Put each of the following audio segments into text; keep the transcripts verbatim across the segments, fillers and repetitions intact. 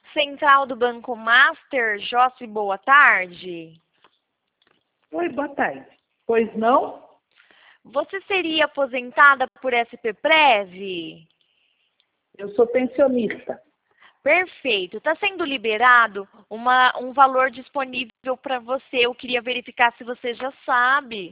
Central do Banco Master, Jossi, boa tarde. Oi, boa tarde. Pois não? Você seria aposentada por S P Prev? Eu sou pensionista. Perfeito. Está sendo liberado uma, um valor disponível para você. Eu queria verificar se você já sabe.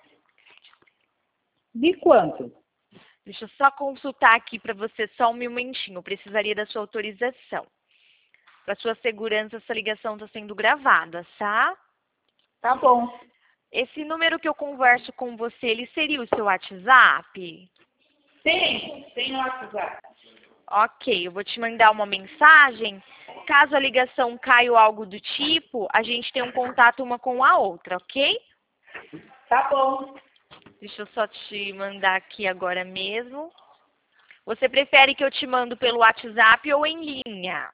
De quanto? Deixa eu só consultar aqui para você só um momentinho. Eu precisaria da sua autorização. Para sua segurança, essa ligação está sendo gravada, tá? Tá bom. Esse número que eu converso com você, ele seria o seu WhatsApp? Tem, tem o WhatsApp. Ok, eu vou te mandar uma mensagem. Caso a ligação caia ou algo do tipo, a gente tem um contato uma com a outra, ok? Tá bom. Deixa eu só te mandar aqui agora mesmo. Você prefere que eu te mando pelo WhatsApp ou em linha?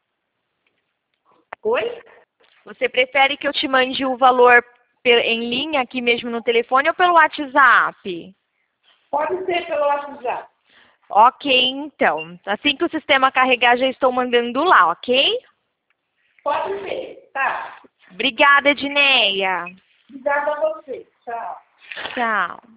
Oi? Você prefere que eu te mande o valor em linha aqui mesmo no telefone ou pelo WhatsApp? Pode ser pelo WhatsApp. Ok, então. Assim que o sistema carregar, já estou mandando lá, ok? Pode ser, tá. Obrigada, Edneia. Obrigada a você. Tchau. Tchau.